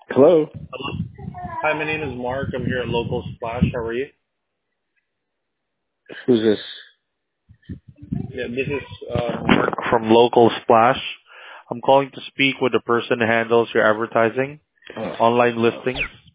Hello. Hello. Hi, my name is Mark. I'm here at Local Splash. How are you? Who's this? Yeah, this is Mark from Local Splash. I'm calling to speak with the person who handles your advertising, Oh, online listings.